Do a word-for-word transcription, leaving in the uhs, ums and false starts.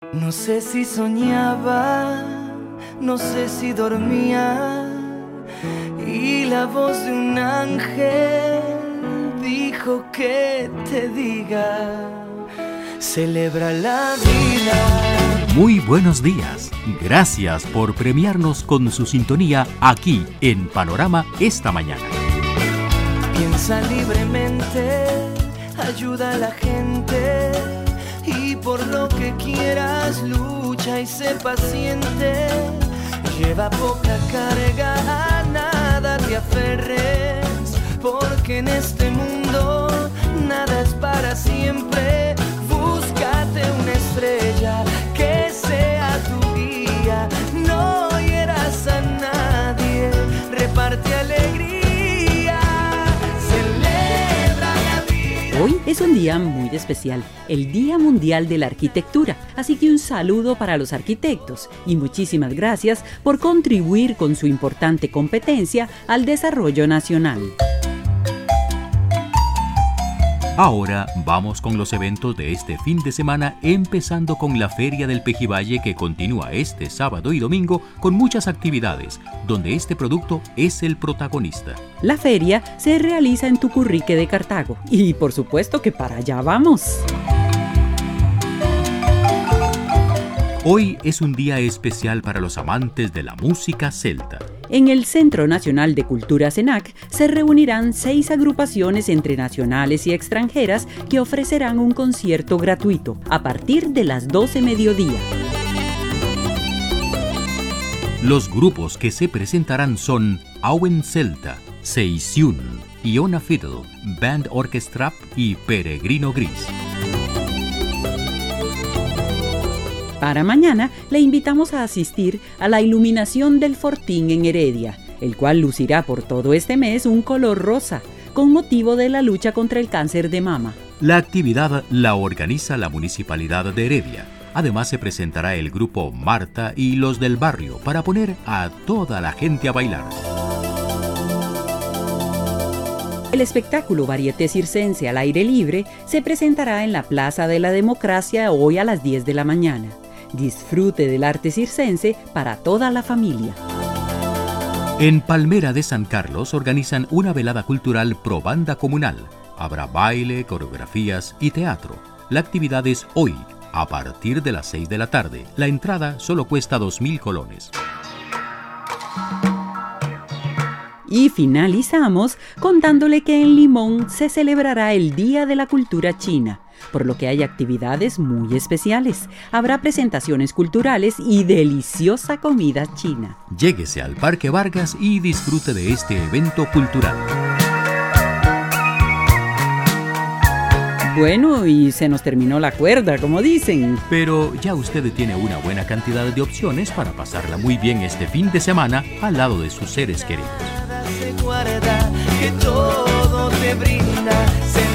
No sé si soñaba, no sé si dormía, y la voz de un ángel dijo que te diga, celebra la vida. Muy buenos días. Gracias por premiarnos con su sintonía aquí en Panorama esta mañana. Piensa libremente, ayuda a la gente, y por lo que quieras lucha y sé paciente. Lleva poca carga, a nada te aferres, porque en este mundo nada es para siempre. Búscate una estrella que sea tu guía, no hieras a nadie, reparte alegría, celebra la vida. Hoy es un día muy especial, el Día Mundial de la Arquitectura, así que un saludo para los arquitectos y muchísimas gracias por contribuir con su importante competencia al desarrollo nacional. Ahora vamos con los eventos de este fin de semana, empezando con la Feria del Pejivalle, que continúa este sábado y domingo con muchas actividades, donde este producto es el protagonista. La feria se realiza en Tucurrique de Cartago y por supuesto que para allá vamos. Hoy es un día especial para los amantes de la música celta. En el Centro Nacional de Cultura CENAC se reunirán seis agrupaciones entre nacionales y extranjeras que ofrecerán un concierto gratuito a partir de las doce mediodía. Los grupos que se presentarán son Auen Celta, Seisiun, Iona Fiddle, Band Orchestrap y Peregrino Gris. Para mañana le invitamos a asistir a la iluminación del Fortín en Heredia, el cual lucirá por todo este mes un color rosa, con motivo de la lucha contra el cáncer de mama. La actividad la organiza la Municipalidad de Heredia. Además se presentará el grupo Marta y los del barrio para poner a toda la gente a bailar. El espectáculo Varieté Circense al aire libre se presentará en la Plaza de la Democracia hoy a las diez de la mañana. Disfrute del arte circense para toda la familia. En Palmera de San Carlos organizan una velada cultural pro banda comunal. Habrá baile, coreografías y teatro. La actividad es hoy, a partir de las seis de la tarde. La entrada solo cuesta dos mil colones. Y finalizamos contándole que en Limón se celebrará el Día de la Cultura China, por lo que hay actividades muy especiales. Habrá presentaciones culturales y deliciosa comida china. Lléguese al Parque Vargas y disfrute de este evento cultural. Bueno, y se nos terminó la cuerda, como dicen. Pero ya usted tiene una buena cantidad de opciones para pasarla muy bien este fin de semana al lado de sus seres queridos. Se guarda, que todo te brinda.